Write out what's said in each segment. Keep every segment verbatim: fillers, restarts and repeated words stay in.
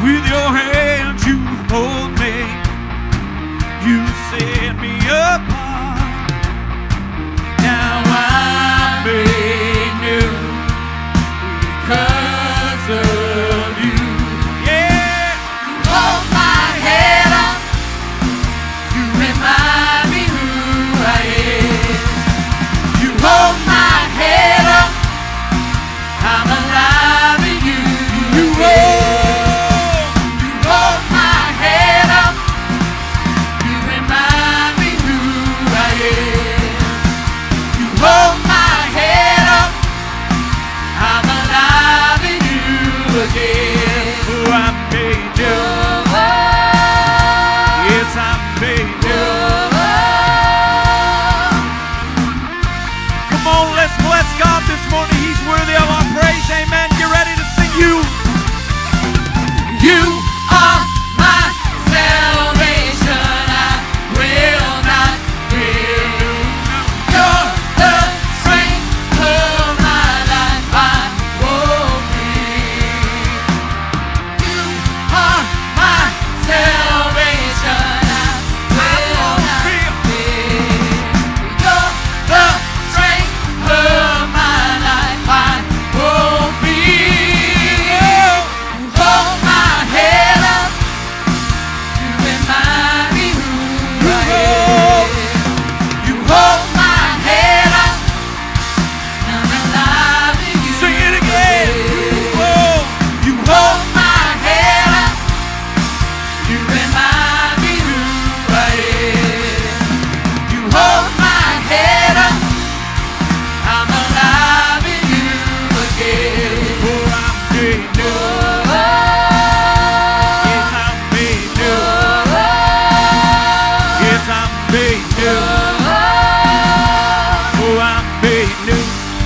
With your hand you hold me. You set me apart. Now I'm made new because of you. Yeah. You hold my head up. You remind me who I am. You hold my head up. I'm alive in you. You hold, you hold my head up. You remind me who I am. You hold my head up. I'm alive in you again. Oh, I'm made new. Yes, I'm made new. Come on, let's bless God this morning. He's worthy of our praise. Amen. Get ready to sing you. You are my salvation. I will not fear. You're the strength of my life. I won't fear. You are my salvation. I will not fear. You're the strength of my life. I won't fear. You hold my head up. You remind me who I am. You hold my head up. I'm alive in you. Sing it again. You hold, you hold my head up. You remind me who I am. You hold my head up. I'm alive in you again. Oh, I'm made new. Yes, I'm made new. Yes, I'm made new. Oh, I'm made new.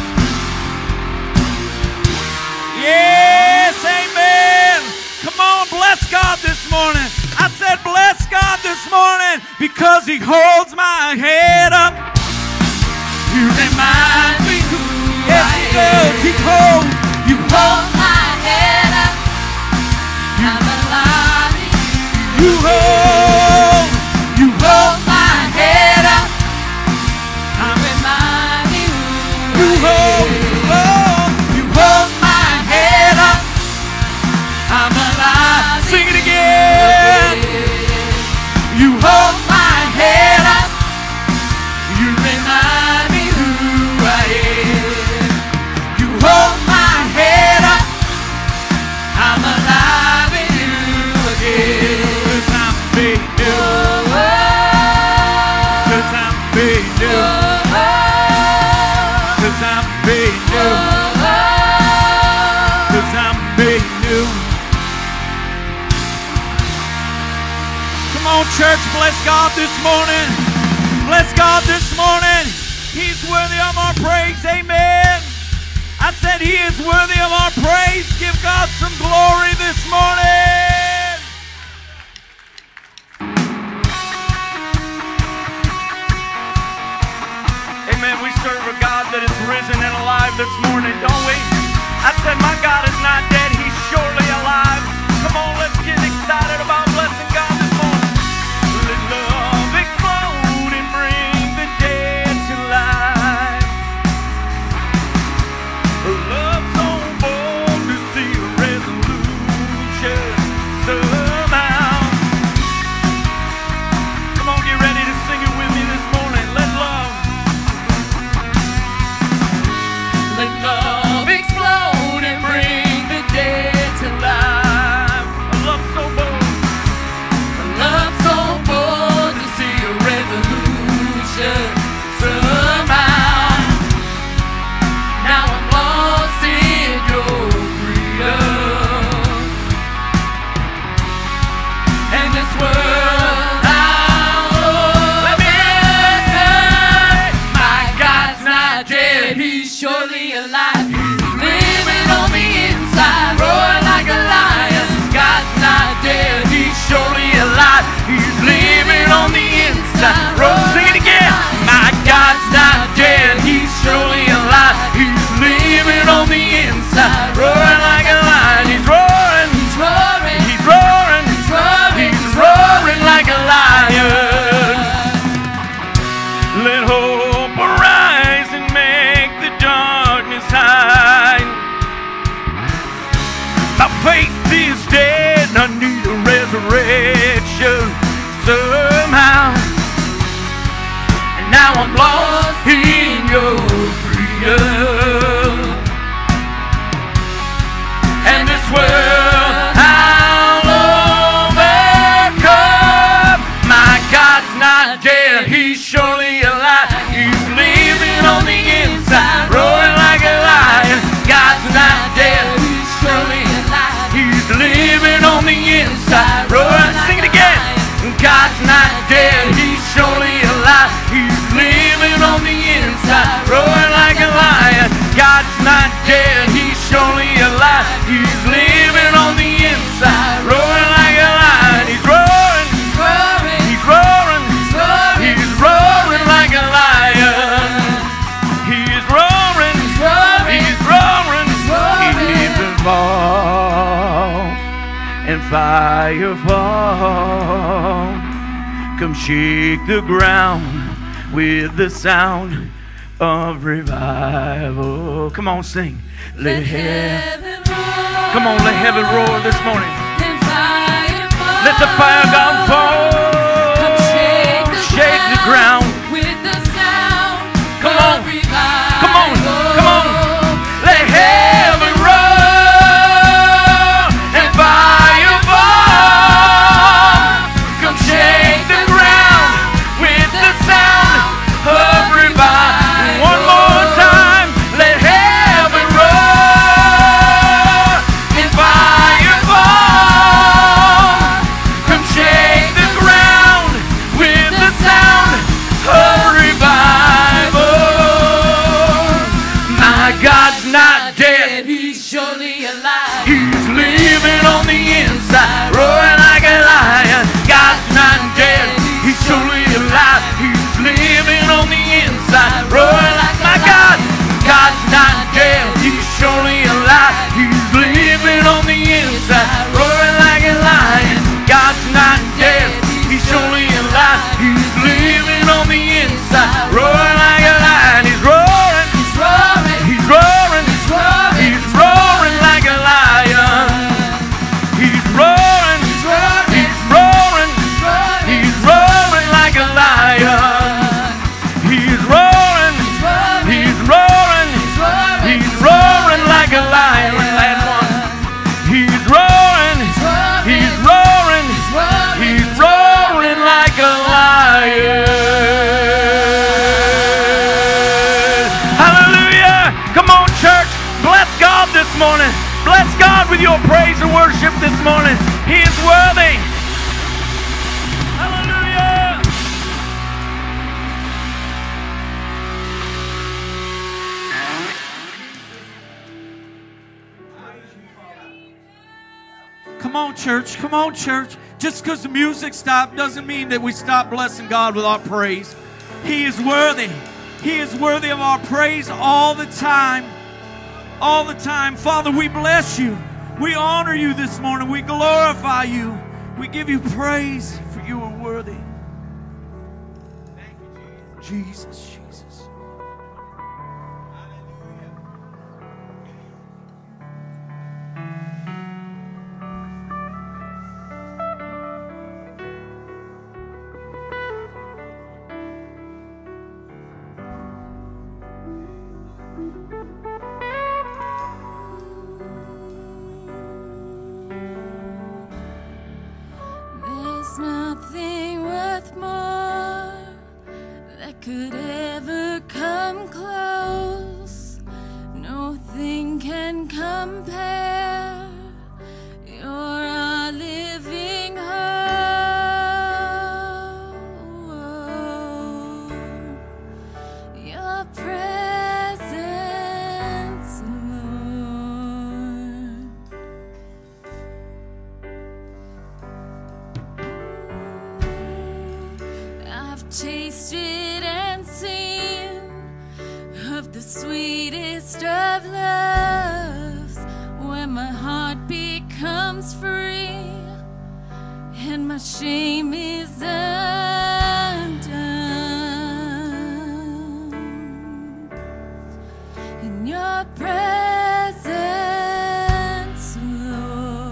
Yes, amen. Come on, bless God this morning. I said bless God this morning because He holds my head up. He reminds me who yes, I He does. He holds. You hold my head up. I'm alive in you. You hold. You hold my head up. I'm remind me who you hold. You hold. You hold my head up. I'm alive. Sing it again. You hold my head up. You remind me who I am. You hold my head up. I'm alive in you again. 'Cause I'm made new. 'Cause I'm made new. 'Cause I'm made new. 'Cause I'm made new. Come on, church, bless God this morning. Bless God this morning. He's worthy of our praise. Amen. I said He is worthy of our praise. Give God some glory this morning. Amen. We serve a God that is risen and alive this morning, don't we? I said my God is not dead. He's surely alive. Come on, let's get excited about blessing God this morning. Let love explode and bring the dead to life. A love so bold to see a resolution somehow. Come on, get ready to sing it with me this morning. Let love, let love explode and bring the faith is dead, I need a resurrection somehow. And now I'm lost in your freedom. And this world I'll overcome. My God's not dead, He's surely alive. He's living on the inside, roaring like a lion. God's not dead, He's surely alive. He's living on the inside, roaring. Sing it again. God's not dead, He's surely alive. He's living on the inside, roaring like a lion. God's not dead, He's surely alive. He's living on the inside, roaring like a lion. He's roaring, He's roaring, He's roaring like a lion. He's roaring, He's roaring, He's fall and fire fall. Come shake the ground with the sound of revival. Come on, sing. Let heaven roar. Come on, let heaven roar this morning. Let the fire God fall. Come shake the, shake the ground with the sound. Come on, come on, come on. Let heaven roar and fire fall. Come shake the ground with the sound of revival. One more time. Let heaven roar and fire fall. Come shake the ground with the sound of revival. My God's not dead, He's surely alive. He's living on the inside, roaring like a lion. God's not dead, He's surely alive. He's living on the inside, roaring like my God. God's not dead, He's surely alive. He's living on the inside, roaring like a lion. God's not dead, He's surely alive. He's living on the inside, roaring like a lion. He's roaring, He's roaring, He's roaring like a lion. He's roaring, He's roaring, He's roaring like a lion. He's roaring, He's roaring, He's roaring like a lion. Last one. He's roaring, He's roaring, He's roaring like a lion. Hallelujah. Come on, church. Bless God this morning. Bless God with your praise and worship this morning. He is worthy. Hallelujah. Come on, church. Come on, church. Just because the music stopped doesn't mean that we stop blessing God with our praise. He is worthy. He is worthy of our praise all the time. All the time. Father, we bless you. We honor you this morning. We glorify you. We give you praise, for you are worthy. Thank you, Jesus. Jesus, Jesus. There's nothing worth more that could ever come close. Nothing can compare. You're a living hope. Your presence, Lord. I've tasted and seen of the sweetest of loves, when my heart becomes free and my shame is undone. In your presence, Lord.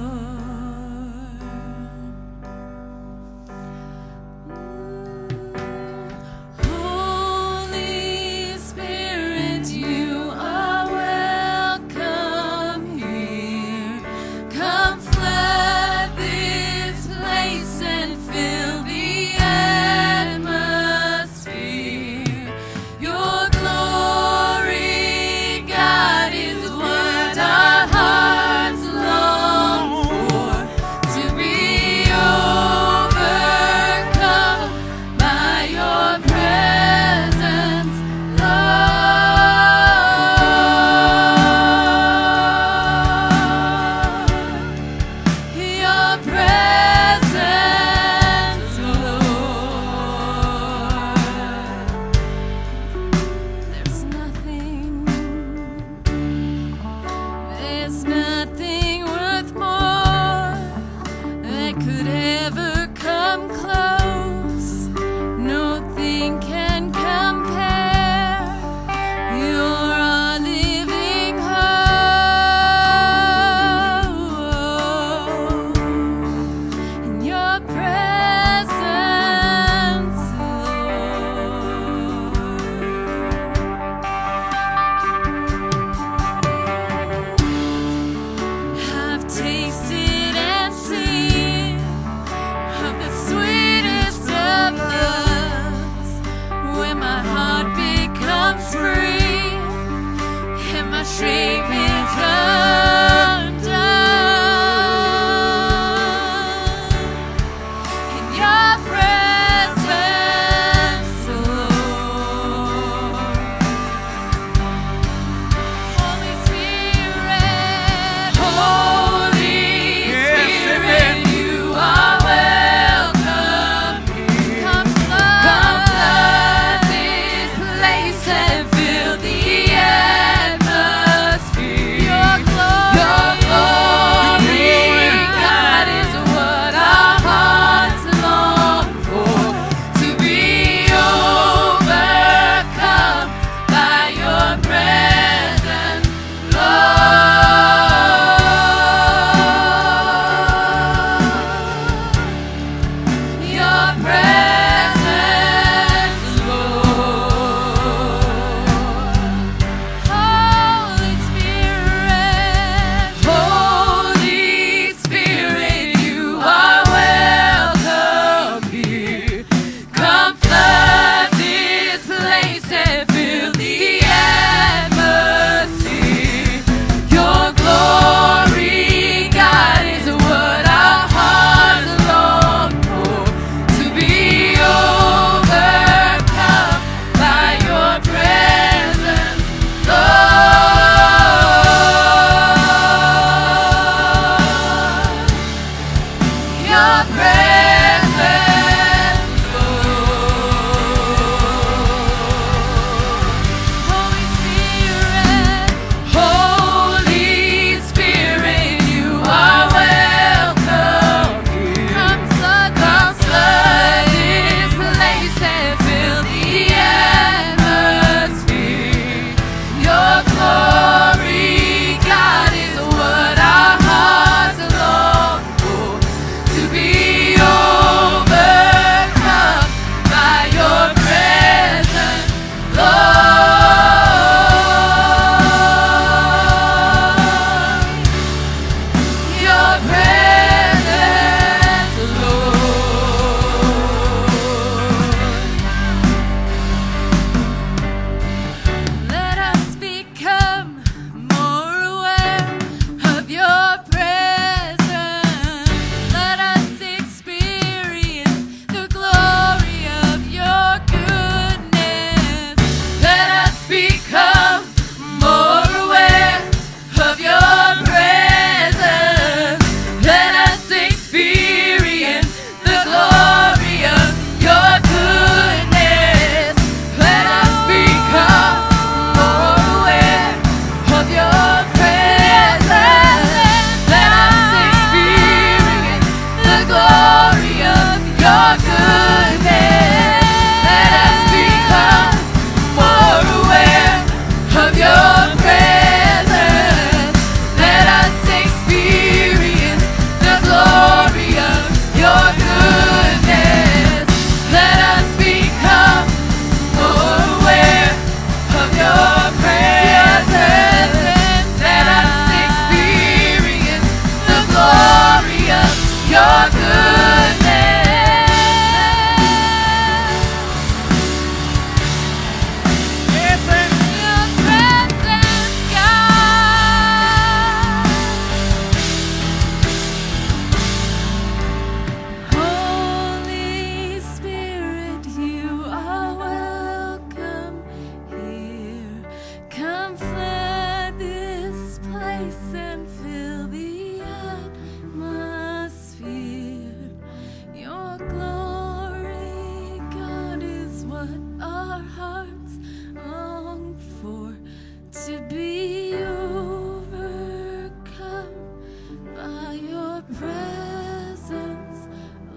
presence,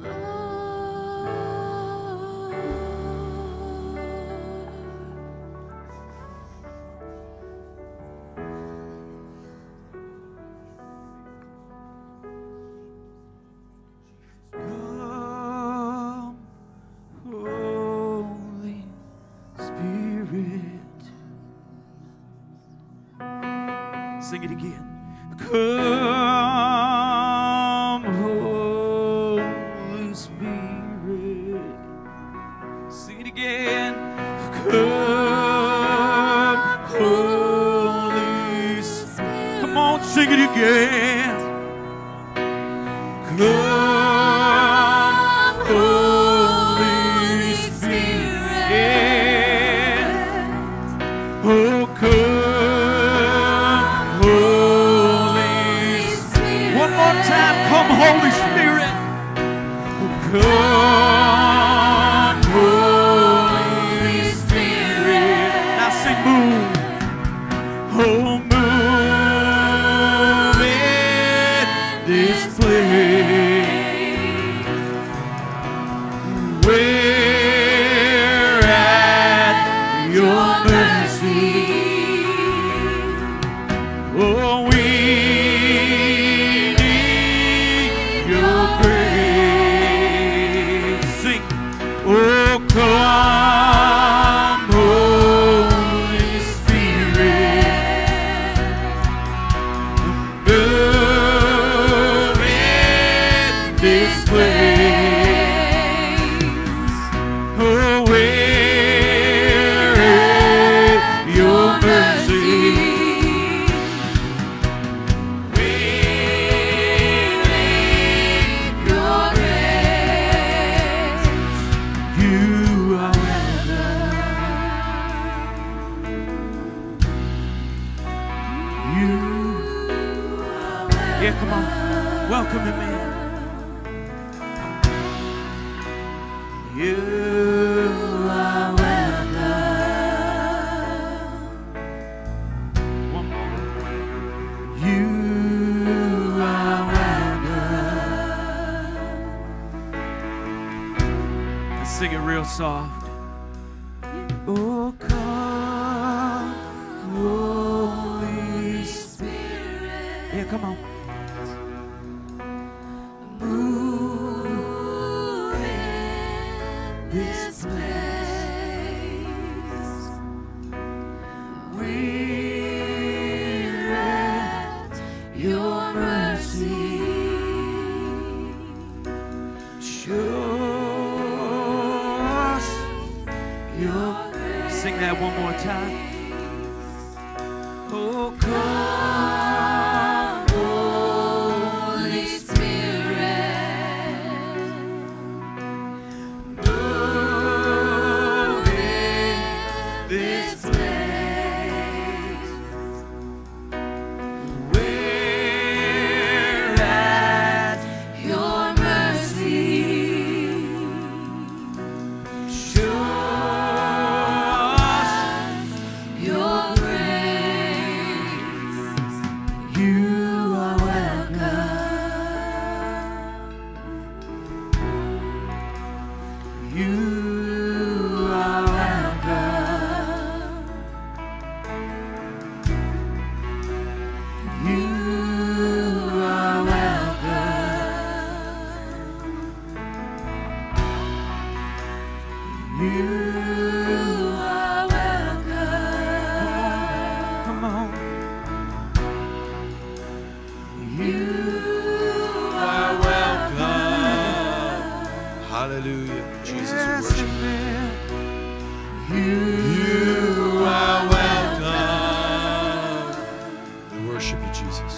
Lord. Come, Holy Spirit. Sing it again. Come, Holy Spirit. Sing it again. Come, Holy Spirit. Come on, sing it again. Come, Holy Spirit. Oh, come, Holy Spirit. One more time. Come, Holy Spirit. Come, Holy Spirit. Now sing, move. Oh, move in this place. We're at your mercy. Oh, we need your grace. Sing. Oh, come, Holy Spirit. Move in this place. Oh, we're at your mercy. We need your grace. You are welcome. You are welcome. Yeah, come on. Welcome him in. You are welcome. One more. You are welcome. Let's sing it real soft. Oh, come, Holy Spirit. Yeah, come on. Move in this place. We're at your mercy. Show us your grace. Sing that one more time. Oh, come, Holy Spirit. move in this place. We're at Your mercy. show us Your grace. you are welcome. You are welcome. You are welcome. You are welcome. come on. You are welcome. Hallelujah. Jesus, we Yes, worship amen. you. You are welcome. We worship you, Jesus.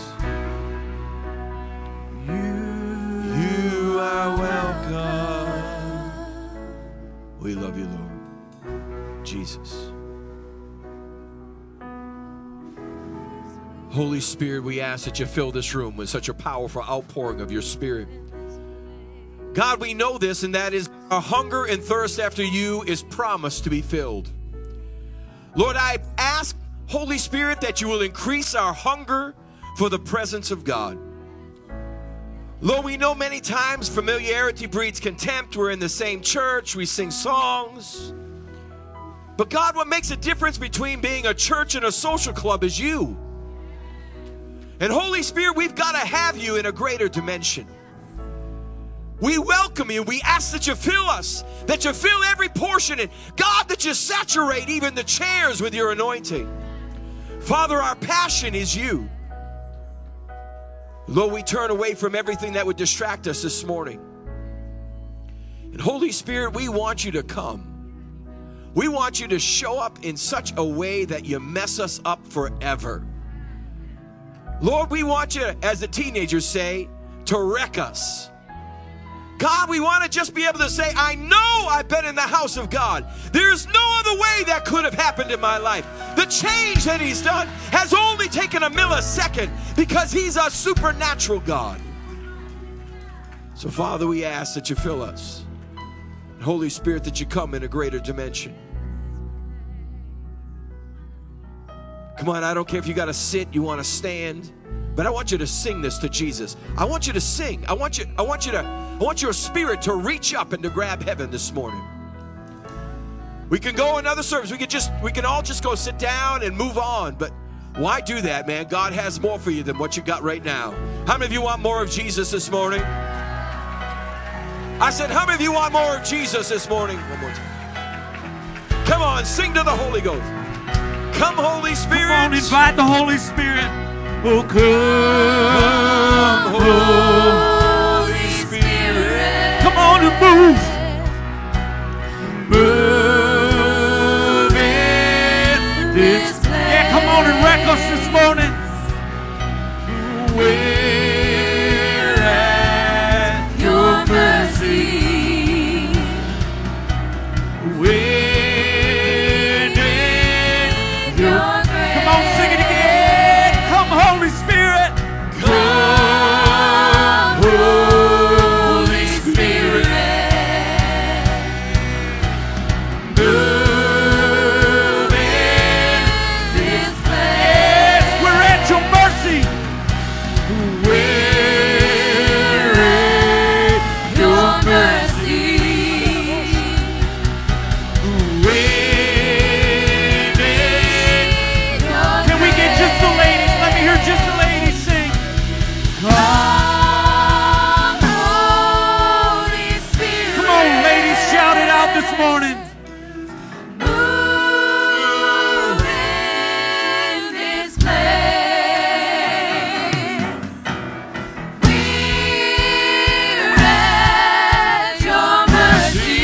You You are welcome. We love you, Lord. Jesus. Holy Spirit, we ask that you fill this room with such a powerful outpouring of your Spirit. God, we know this, and that is our hunger and thirst after you is promised to be filled. Lord, I ask, Holy Spirit, that you will increase our hunger for the presence of God. Lord, we know many times familiarity breeds contempt. We're in the same church, we sing songs. But God, what makes a difference between being a church and a social club is you. And Holy Spirit, we've got to have you in a greater dimension. We welcome you. We ask that you fill us, that you fill every portion, and God, that you saturate even the chairs with your anointing. Father, our passion is you. Lord, we turn away from everything that would distract us this morning. And Holy Spirit, we want you to come. We want you to show up in such a way that you mess us up forever. Lord, we want you, as the teenagers say, to wreck us. God, we want to just be able to say, I know I've been in the house of God. There's no other way that could have happened in my life. The change that he's done has only taken a millisecond because he's a supernatural God. So, Father, we ask that you fill us. Holy Spirit, that you come in a greater dimension. Come on, I don't care if you got to sit, you want to stand, but I want you to sing this to Jesus. I want you to sing. I want you, I want you to, I want your spirit to reach up and to grab heaven this morning. We can go another service. We can just, we can all just go sit down and move on, but why do that, man? God has more for you than what you got right now. How many of you want more of Jesus this morning? I said, how many of you want more of Jesus this morning? One more time. Come on, sing to the Holy Ghost. Come, Holy Spirit. Come on, invite the Holy Spirit. Oh, come, Holy Spirit. Come on and move. Move in this place. Yeah, come on and wreck us this morning. We're at Your mercy. We're Your grace. Come on, sing it again. Come, Holy Spirit. Come, Holy Spirit. Move in this place. Yes, we're at your mercy. We're at your mercy. Can we get just the ladies? Let me hear just the ladies sing. Come, Holy Spirit. Come on, ladies, shout it out this morning. Move in this place. We're at your mercy.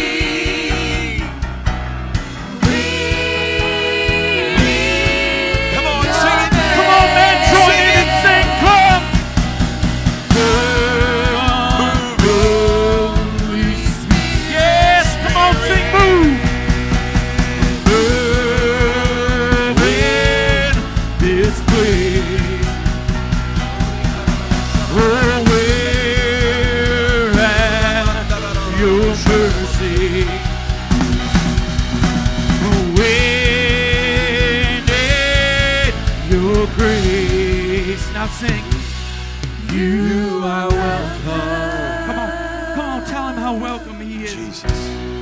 Come on, sing it. Come on, man, join in and sing. Come. Yes, come on, sing, move. Move in this place. Oh, we're at your mercy. We need your grace. Now sing. You are welcome. Come on, come on, tell him how welcome he is. Jesus.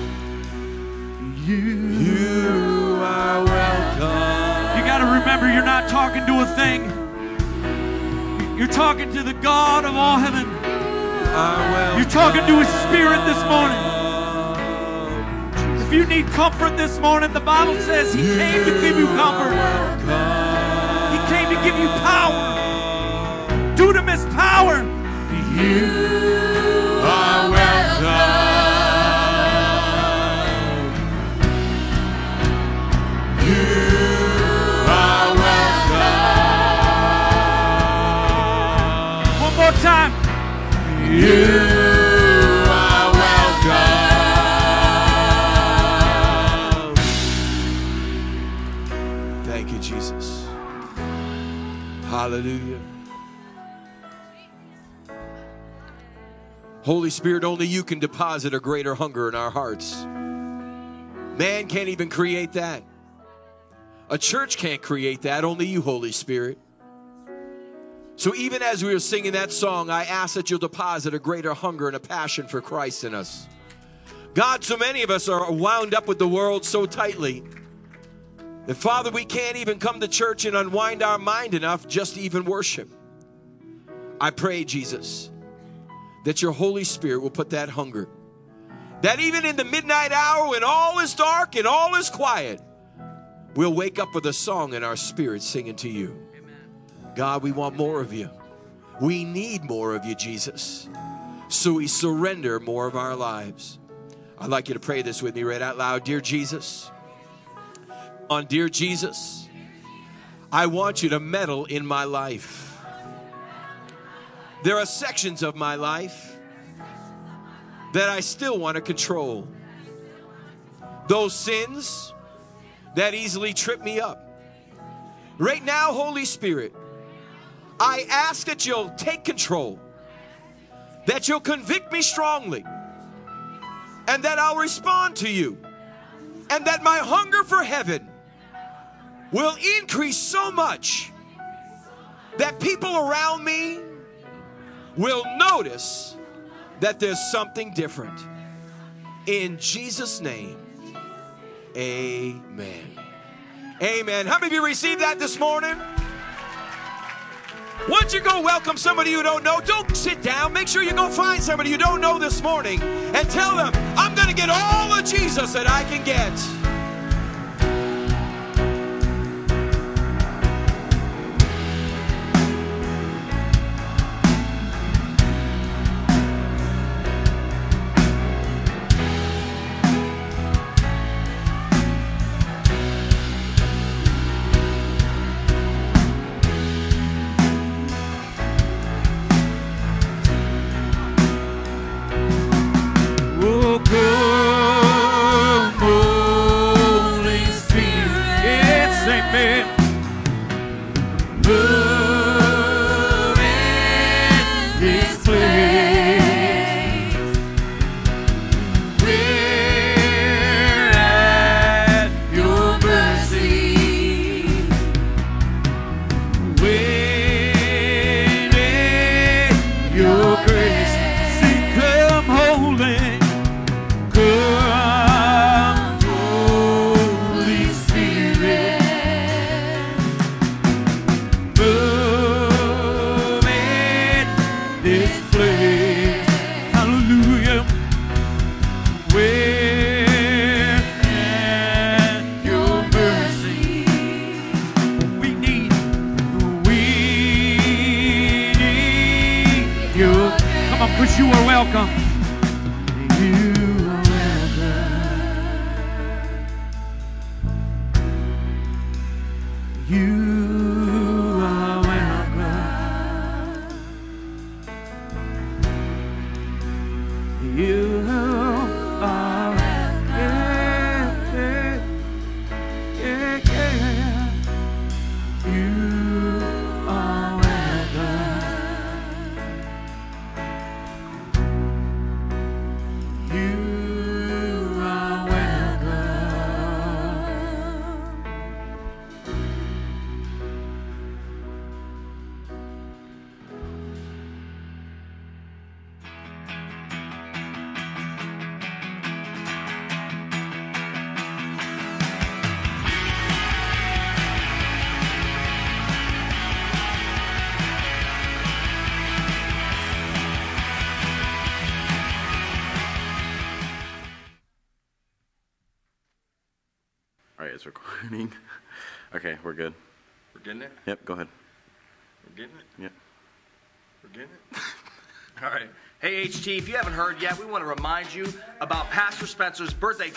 You, You are welcome. you got to remember, you're not talking to a thing. You're talking to the God of all heaven. You're talking to his spirit this morning. If you need comfort this morning, the Bible says he came to give you comfort. He came to give you power. Dunamis power. You are welcome. You are welcome. One more time. You are welcome. Thank you, Jesus. Hallelujah. Holy Spirit, only you can deposit a greater hunger in our hearts. Man can't even create that. A church can't create that. Only you, Holy Spirit. So even as we were singing that song, I ask that you'll deposit a greater hunger and a passion for Christ in us. God, so many of us are wound up with the world so tightly that, Father, we can't even come to church and unwind our mind enough just to even worship. I pray, Jesus, that your Holy Spirit will put that hunger, that even in the midnight hour when all is dark and all is quiet, we'll wake up with a song in our spirit singing to you. God, we want more of you. We need more of you, Jesus. So we surrender more of our lives. I'd like you to pray this with me right out loud. Dear Jesus, on dear Jesus, I want you to meddle in my life. There are sections of my life that I still want to control. Those sins that easily trip me up. Right now, Holy Spirit, I ask that you'll take control, that you'll convict me strongly, and that I'll respond to you, and that my hunger for heaven will increase so much that people around me will notice that there's something different. In Jesus' name, amen. Amen. How many of you received that this morning? Why don't you go welcome somebody you don't know? Don't sit down. Make sure you go find somebody you don't know this morning and tell them, I'm going to get all the Jesus that I can get. You are welcome. You are welcome. You are welcome. You are welcome. Yeah, yeah, yeah, yeah. You are welcome. You are All right, it's recording. Okay, we're good. We're getting it? Yep, go ahead. We're getting it? Yep. We're getting it? All right. Hey, H T, if you haven't heard yet, we want to remind you about Pastor Spencer's birthday.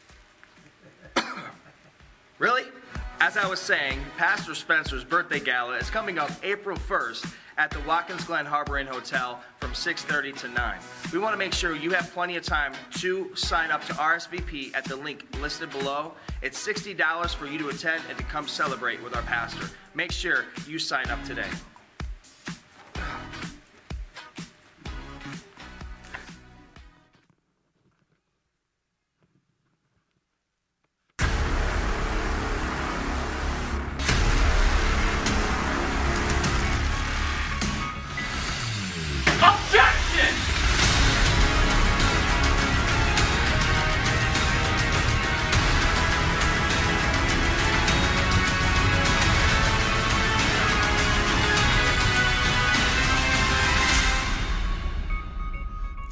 Really? As I was saying, Pastor Spencer's birthday gala is coming up April first at the Watkins Glen Harbor Inn Hotel from six thirty to nine. We want to make sure you have plenty of time to sign up to R S V P at the link listed below. It's sixty dollars for you to attend and to come celebrate with our pastor. Make sure you sign up today.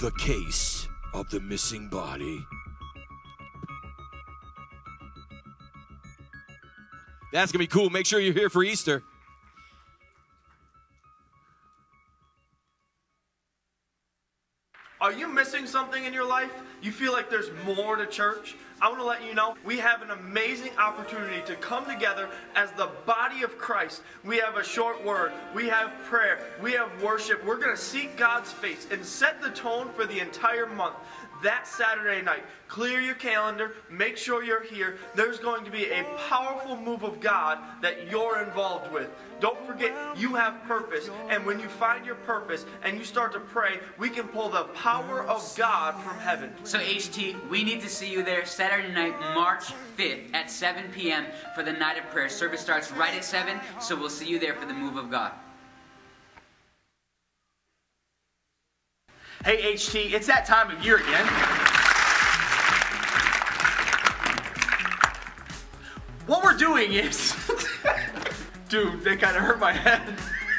the case of the missing body. That's going to be cool. Make sure you're here for Easter. Are you missing something in your life? You feel like there's more to church? I want to let you know we have an amazing opportunity to come together as the body of Christ. We have a short word. We have prayer. We have worship. We're going to seek God's face and set the tone for the entire month. That Saturday night, clear your calendar, make sure you're here. There's going to be a powerful move of God that you're involved with. Don't forget, you have purpose, and when you find your purpose and you start to pray, we can pull the power of God from heaven. So H T, we need to see you there Saturday night, March fifth at seven p.m. for the night of prayer. Service starts right at seven, so we'll see you there for the move of God. Hey, H T, it's that time of year again. What we're doing is... Dude, they kind of hurt my head.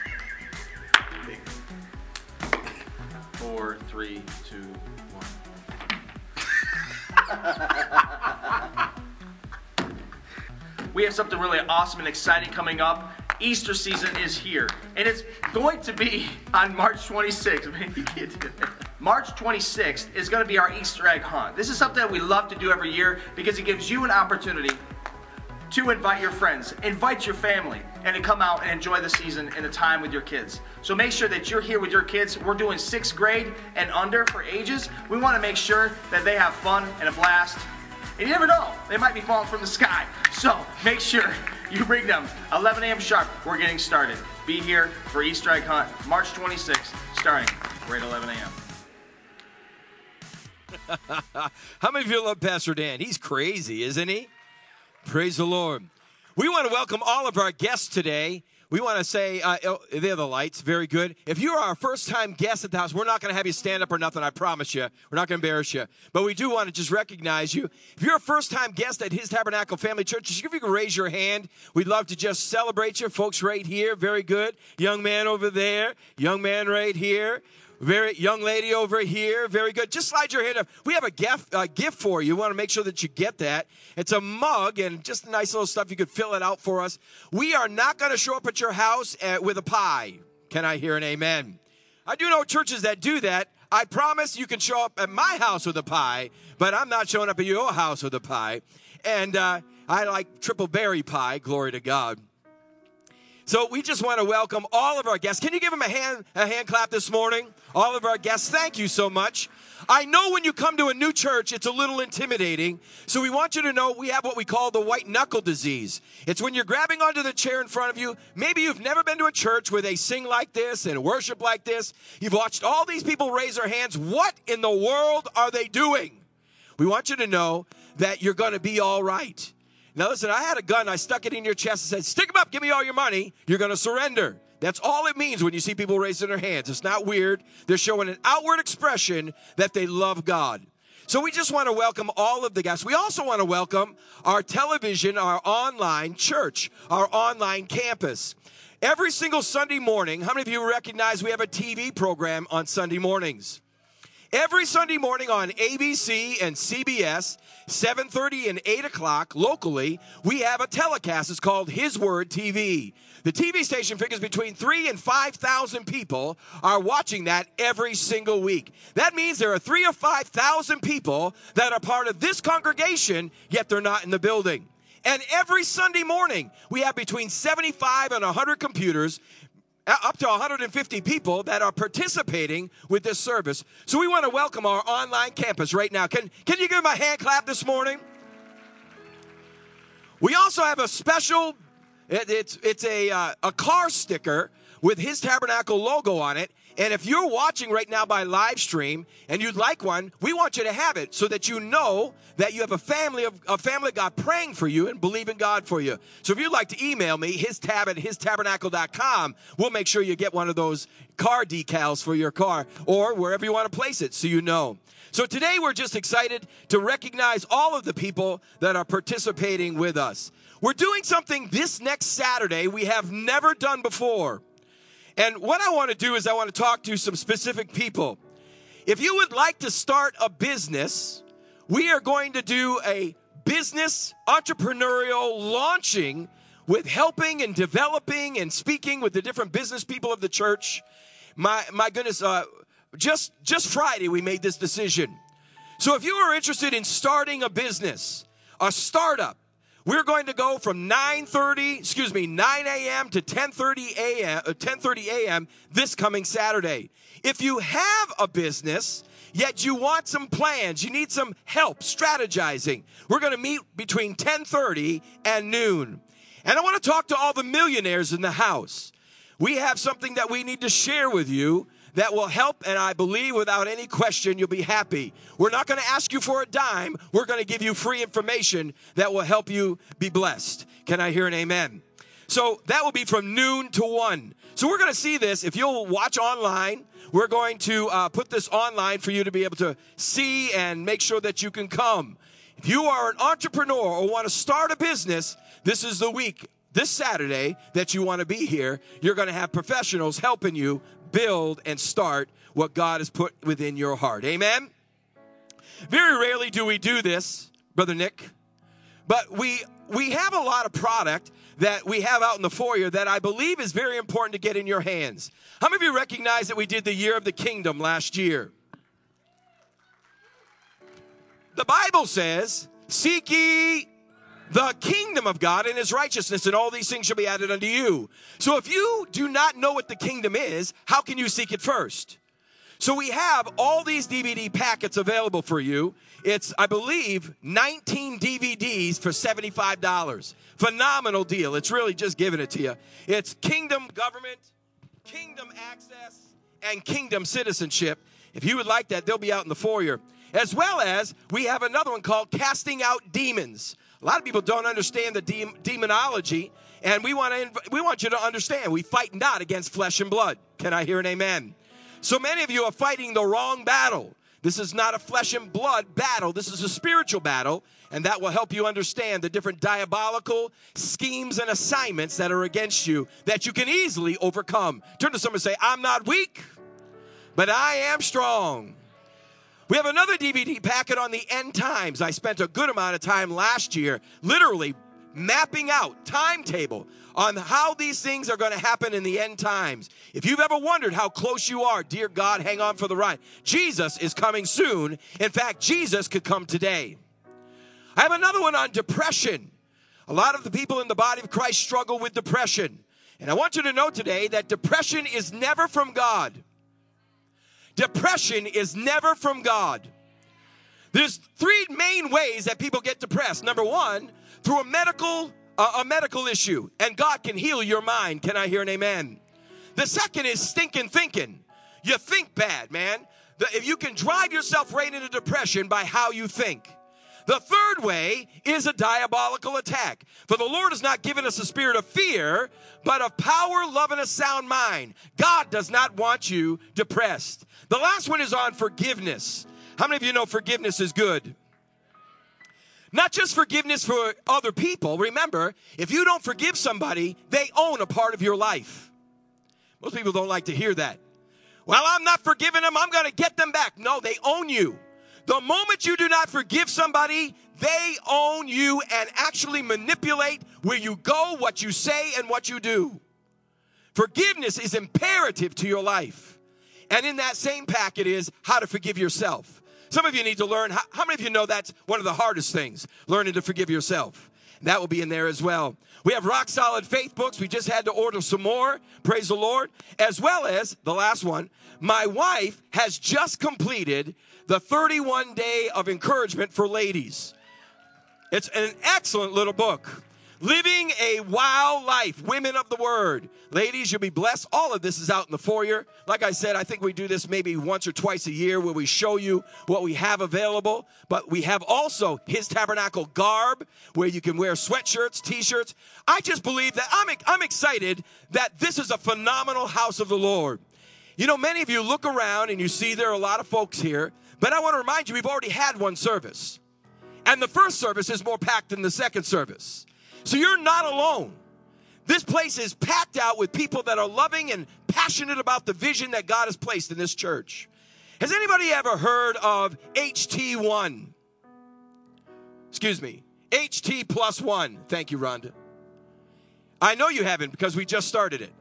Four, three, two, one. We have something really awesome and exciting coming up. Easter season is here, and it's going to be on March twenty-sixth. Man, you can't do that. March twenty-sixth is going to be our Easter egg hunt. This is something that we love to do every year because it gives you an opportunity to invite your friends, invite your family, and to come out and enjoy the season and the time with your kids. So make sure that you're here with your kids. We're doing sixth grade and under for ages. We want to make sure that they have fun and a blast. And you never know, they might be falling from the sky. So make sure you bring them. eleven a.m. sharp, we're getting started. Be here for Easter egg hunt, March twenty-sixth, starting right at eleven a.m. How many of you love Pastor Dan? He's crazy, isn't he? Praise the Lord. We want to welcome all of our guests today. We want to say, uh, oh, they're the lights, very good. If you're our first-time guest at the house, we're not going to have you stand up or nothing, I promise you. We're not going to embarrass you. But we do want to just recognize you. If you're a first-time guest at His Tabernacle Family Church, just if you can raise your hand, we'd love to just celebrate you. Folks right here, very good. Young man over there, young man right here. Very young lady over here. Very good. Just slide your hand up. We have a gift, uh, gift for you. We want to make sure that you get that. It's a mug and just nice little stuff. You could fill it out for us. We are not going to show up at your house uh, with a pie. Can I hear an amen? I do know churches that do that. I promise you can show up at my house with a pie, but I'm not showing up at your house with a pie. And uh, I like triple berry pie. Glory to God. So we just want to welcome all of our guests. Can you give them a hand, a hand clap this morning? All of our guests, thank you so much. I know when you come to a new church, it's a little intimidating. So we want you to know we have what we call the white knuckle disease. It's when you're grabbing onto the chair in front of you. Maybe you've never been to a church where they sing like this and worship like this. You've watched all these people raise their hands. What in the world are they doing? We want you to know that you're going to be all right. Now listen, I had a gun, I stuck it in your chest and said, stick them up, give me all your money, you're going to surrender. That's all it means when you see people raising their hands. It's not weird. They're showing an outward expression that they love God. So we just want to welcome all of the guests. We also want to welcome our television, our online church, our online campus. Every single Sunday morning, how many of you recognize we have a T V program on Sunday mornings? Every Sunday morning on A B C and C B S, seven thirty and eight o'clock locally, we have a telecast. It's called His Word T V. The T V station figures between three and five thousand people are watching that every single week. That means there are three or five thousand people that are part of this congregation, yet they're not in the building. And every Sunday morning, we have between seventy-five and one hundred computers, up to one hundred fifty people that are participating with this service. So we want to welcome our online campus right now. Can, can you give them a hand clap this morning? We also have a special, it, it's, it's a, uh, a car sticker with His Tabernacle logo on it. And if you're watching right now by live stream and you'd like one, we want you to have it so that you know that you have a family of a family of God praying for you and believing God for you. So if you'd like to email me, histab at his tabernacle dot com, we'll make sure you get one of those car decals for your car or wherever you want to place it so you know. So today we're just excited to recognize all of the people that are participating with us. We're doing something this next Saturday we have never done before. And what I want to do is I want to talk to some specific people. If you would like to start a business, we are going to do a business entrepreneurial launching with helping and developing and speaking with the different business people of the church. My my goodness, uh, just just Friday we made this decision. So if you are interested in starting a business, a startup, we're going to go from nine thirty, excuse me, nine a.m. to ten thirty a.m. Uh, ten thirty a.m. this coming Saturday. If you have a business, yet you want some plans, you need some help strategizing, we're going to meet between ten thirty and noon. And I want to talk to all the millionaires in the house. We have something that we need to share with you that will help, and I believe without any question you'll be happy. We're not going to ask you for a dime. We're going to give you free information that will help you be blessed. Can I hear an amen? So that will be from noon to one. So we're going to see this. If you'll watch online, we're going to uh, put this online for you to be able to see and make sure that you can come. If you are an entrepreneur or want to start a business, this is the week, this Saturday, that you want to be here. You're going to have professionals helping you build and start what God has put within your heart. Amen? Very rarely do we do this, Brother Nick, but we we have a lot of product that we have out in the foyer that I believe is very important to get in your hands. How many of you recognize that we did the Year of the Kingdom last year? The Bible says, seek ye the kingdom of God and his righteousness, and all these things shall be added unto you. So if you do not know what the kingdom is, how can you seek it first? So we have all these D V D packets available for you. It's, I believe, nineteen D V Ds for seventy-five dollars. Phenomenal deal. It's really just giving it to you. It's Kingdom Government, Kingdom Access, and Kingdom Citizenship. If you would like that, they'll be out in the foyer. As well as, we have another one called Casting Out Demons. A lot of people don't understand the de- demonology, and we want to inv- we want you to understand, we fight not against flesh and blood. Can I hear an amen? So many of you are fighting the wrong battle. This is not a flesh and blood battle. This is a spiritual battle, and that will help you understand the different diabolical schemes and assignments that are against you that you can easily overcome. Turn to someone and say, I'm not weak, but I am strong. We have another D V D packet on the end times. I spent a good amount of time last year literally mapping out timetable on how these things are going to happen in the end times. If you've ever wondered how close you are, dear God, hang on for the ride. Jesus is coming soon. In fact, Jesus could come today. I have another one on depression. A lot of the people in the body of Christ struggle with depression. And I want you to know today that depression is never from God. Depression is never from God. There's three main ways that people get depressed. Number one, through a medical uh, a medical issue, and God can heal your mind. Can I hear an amen? The second is stinking thinking. You think bad, man. The, if you can drive yourself right into depression by how you think. The third way is a diabolical attack. For the Lord has not given us a spirit of fear, but of power, love, and a sound mind. God does not want you depressed. The last one is on forgiveness. How many of you know forgiveness is good? Not just forgiveness for other people. Remember, if you don't forgive somebody, they own a part of your life. Most people don't like to hear that. Well, I'm not forgiving them. I'm going to get them back. No, they own you. The moment you do not forgive somebody, they own you and actually manipulate where you go, what you say, and what you do. Forgiveness is imperative to your life. And in that same packet is how to forgive yourself. Some of you need to learn. How, how many of you know that's one of the hardest things? Learning to forgive yourself. That will be in there as well. We have Rock Solid Faith books. We just had to order some more. Praise the Lord. As well as, the last one, my wife has just completed the thirty-one day of encouragement for ladies. It's an excellent little book. Living a wow life, women of the word. Ladies, you'll be blessed. All of this is out in the foyer. Like I said, I think we do this maybe once or twice a year where we show you what we have available. But we have also His Tabernacle garb where you can wear sweatshirts, t-shirts. I just believe that I'm, I'm excited that this is a phenomenal house of the Lord. You know, many of you look around and you see there are a lot of folks here. But I want to remind you, we've already had one service. And the first service is more packed than the second service. So you're not alone. This place is packed out with people that are loving and passionate about the vision that God has placed in this church. Has anybody ever heard of H T one? Excuse me, H T plus one. Thank you, Rhonda. I know you haven't because we just started it.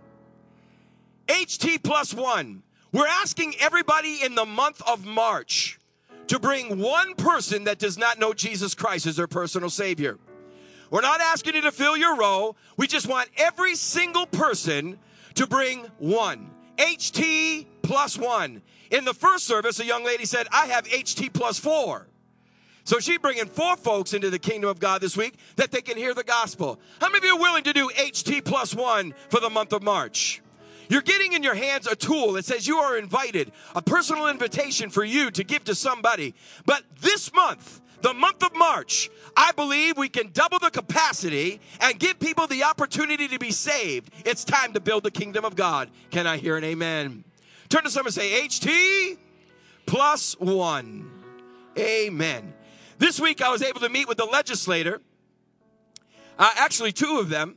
H T plus one. We're asking everybody in the month of March to bring one person that does not know Jesus Christ as their personal Savior. We're not asking you to fill your row. We just want every single person to bring one. H T plus one. In the first service, a young lady said, I have H T plus four. So she's bringing four folks into the kingdom of God this week that they can hear the gospel. How many of you are willing to do H T plus one for the month of March? You're getting in your hands a tool that says you are invited, a personal invitation for you to give to somebody. But this month, the month of March, I believe we can double the capacity and give people the opportunity to be saved. It's time to build the kingdom of God. Can I hear an amen? Turn to someone and say, H T plus one. Amen. This week I was able to meet with the legislator, uh, actually two of them.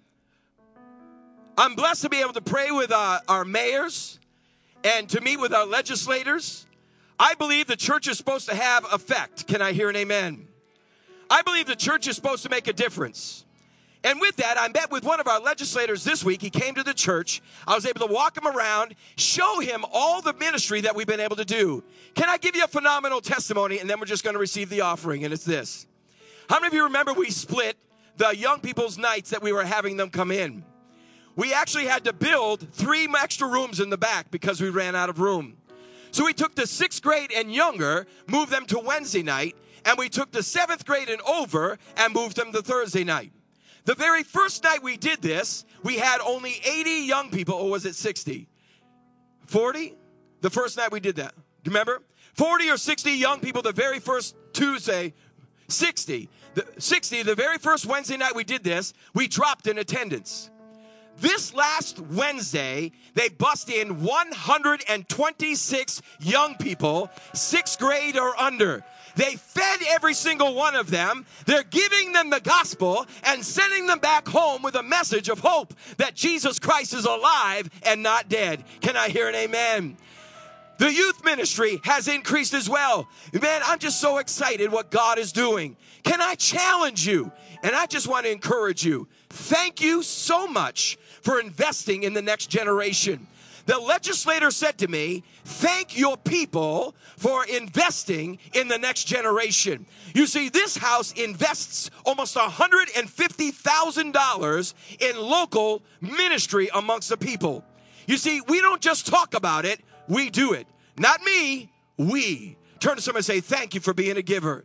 I'm blessed to be able to pray with uh, our mayors and to meet with our legislators. I believe the church is supposed to have effect. Can I hear an amen? I believe the church is supposed to make a difference. And with that, I met with one of our legislators this week. He came to the church. I was able to walk him around, show him all the ministry that we've been able to do. Can I give you a phenomenal testimony? And then we're just going to receive the offering. And it's this. How many of you remember we split the young people's nights that we were having them come in? We actually had to build three extra rooms in the back because we ran out of room. So we took the sixth grade and younger, moved them to Wednesday night, and we took the seventh grade and over and moved them to Thursday night. The very first night we did this, we had only eighty young people, or was it sixty? forty? The first night we did that. Do you remember? forty or sixty young people the very first Tuesday. sixty. The, sixty, the very first Wednesday night we did this, we dropped in attendance. This last Wednesday, they bussed in one hundred twenty-six young people, sixth grade or under. They fed every single one of them. They're giving them the gospel and sending them back home with a message of hope that Jesus Christ is alive and not dead. Can I hear an amen? The youth ministry has increased as well. Man, I'm just so excited what God is doing. Can I challenge you? And I just want to encourage you. Thank you so much for investing in the next generation. The legislator said to me, thank your people for investing in the next generation. You see, this house invests almost one hundred fifty thousand dollars in local ministry amongst the people. You see, we don't just talk about it, we do it. Not me, we. Turn to someone and say, thank you for being a giver.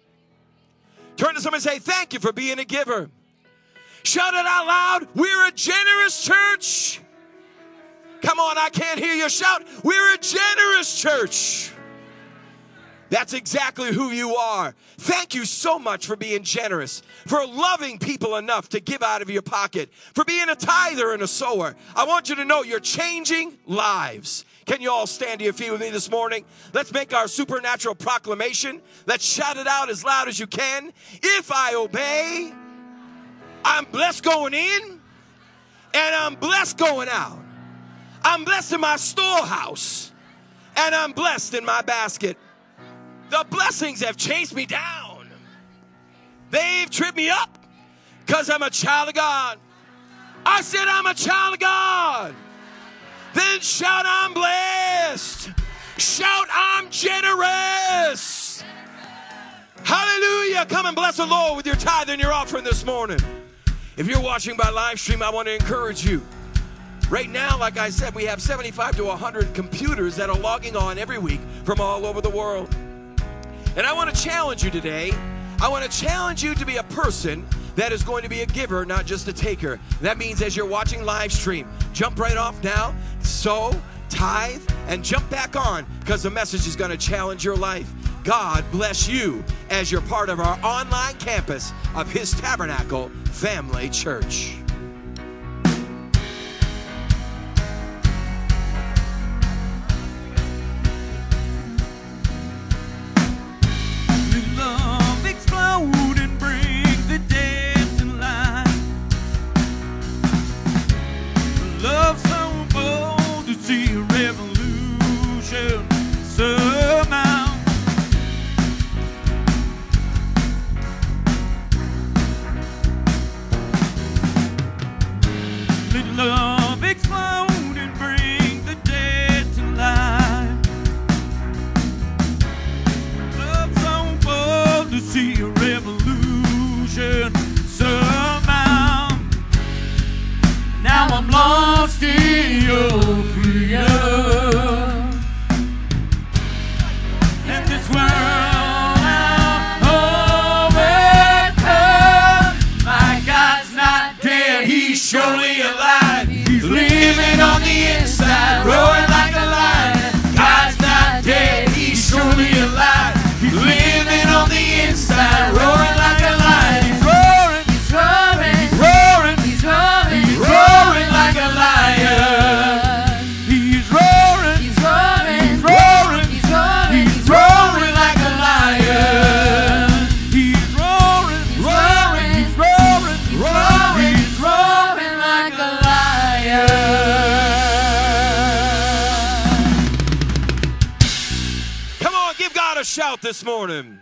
Turn to someone and say, thank you for being a giver. Shout it out loud. We're a generous church. Come on, I can't hear you shout. We're a generous church. That's exactly who you are. Thank you so much for being generous, for loving people enough to give out of your pocket, for being a tither and a sower. I want you to know you're changing lives. Can you all stand to your feet with me this morning? Let's make our supernatural proclamation. Let's shout it out as loud as you can. If I obey, I'm blessed going in, and I'm blessed going out. I'm blessed in my storehouse, and I'm blessed in my basket. The blessings have chased me down. They've tripped me up because I'm a child of God. I said I'm a child of God. Then shout, I'm blessed. Shout, I'm generous. Hallelujah. Come and bless the Lord with your tithe and your offering this morning. If you're watching by live stream, I want to encourage you. Right now, like I said, we have seventy-five to one hundred computers that are logging on every week from all over the world. And I want to challenge you today. I want to challenge you to be a person that is going to be a giver, not just a taker. That means as you're watching live stream, jump right off now, sow, tithe, and jump back on because the message is going to challenge your life. God bless you as you're part of our online campus of His Tabernacle Family Church. Love explode and bring the dead to life. Love so bold to see a revolution. So a shout this morning?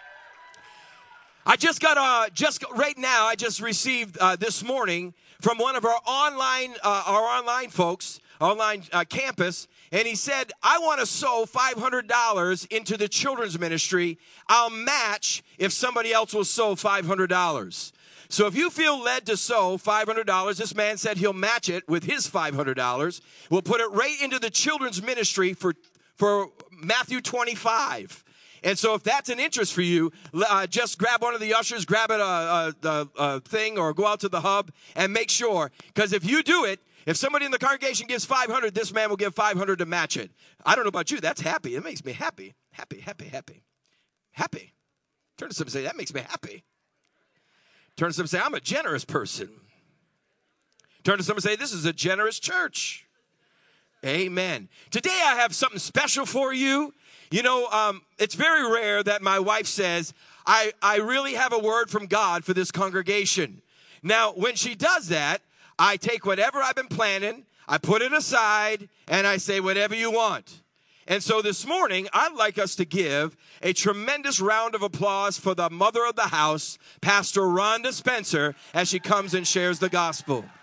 I just got, uh, just right now, I just received uh, this morning from one of our online, uh, our online folks, online uh, campus, and he said, I want to sow five hundred dollars into the children's ministry. I'll match if somebody else will sow five hundred dollars. So if you feel led to sow five hundred dollars, this man said he'll match it with his five hundred dollars. We'll put it right into the children's ministry for, for Matthew twenty-five. And so if that's an interest for you, uh, just grab one of the ushers, grab it a, a, a, a thing, or go out to the hub and make sure. Because if you do it, if somebody in the congregation gives five hundred, this man will give five hundred to match it. I don't know about you. That's happy. It makes me happy. Happy, happy, happy. Happy. Turn to somebody and say, that makes me happy. Turn to somebody and say, I'm a generous person. Turn to somebody and say, this is a generous church. Amen. Today I have something special for you. You know, um, it's very rare that my wife says, I, I really have a word from God for this congregation. Now, when she does that, I take whatever I've been planning, I put it aside, and I say, whatever you want. And so this morning, I'd like us to give a tremendous round of applause for the mother of the house, Pastor Rhonda Spencer, as she comes and shares the gospel.